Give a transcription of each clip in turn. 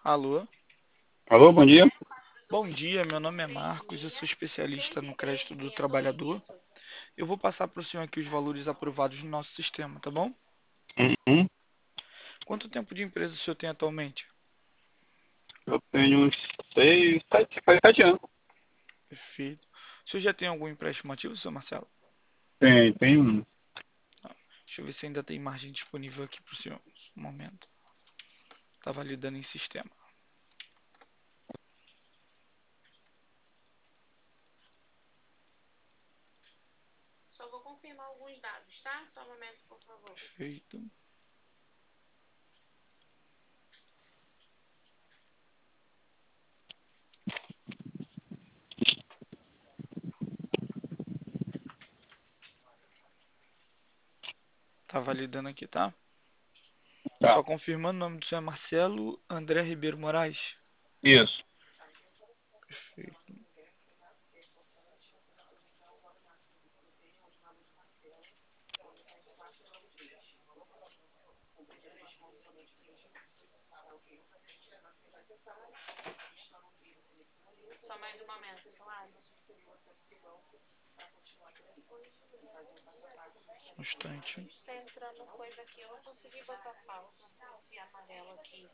Alô? Alô, bom dia. Bom dia, meu nome é Marcos, eu sou especialista no crédito do trabalhador. Eu vou passar para o senhor aqui os valores aprovados no nosso sistema, tá bom? Uhum. Quanto tempo de empresa o senhor tem atualmente? Eu tenho uns 6, 7 anos. Perfeito. O senhor já tem algum empréstimo ativo, senhor Marcelo? Tem um. Deixa eu ver se ainda tem margem disponível aqui para o senhor. Um momento. Está validando em sistema. Só vou confirmar alguns dados, tá? Só um momento, por favor. Perfeito. Tá validando aqui, tá? Tá. Só confirmando o nome do senhor é Marcelo André Ribeiro Moraes. Isso. Perfeito. Só mais um momento, Soares. Um instante. Tá entrando coisa aqui, eu não consegui botar falso. Esse amarelo aqui.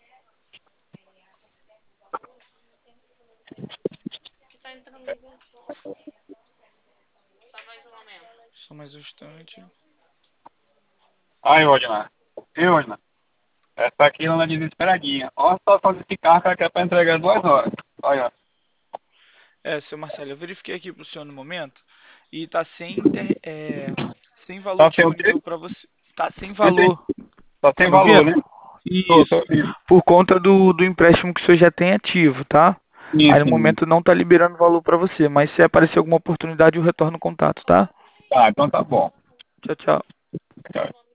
Que tá entrando inversor. Só mais um momento. Só mais um instante. Aí, Rodina. E Rodina? Essa aqui ela é desesperadinha. Olha a situação desse carro que ela quer pra entregar em 2 horas. Olha. Seu Marcelo, eu verifiquei aqui para o senhor no momento e tá sem valor Só tem o quê? disponível para você. Tá sem Não entendi. valor. Só Tá tem me valor, ouvindo? né? Tô Isso. ouvindo. Por conta do empréstimo que o senhor já tem ativo, tá? Sim, Aí no sim. momento não tá liberando valor para você, mas se aparecer alguma oportunidade, eu retorno o contato, tá? Tá, então tá bom. Tchau, tchau. Tchau.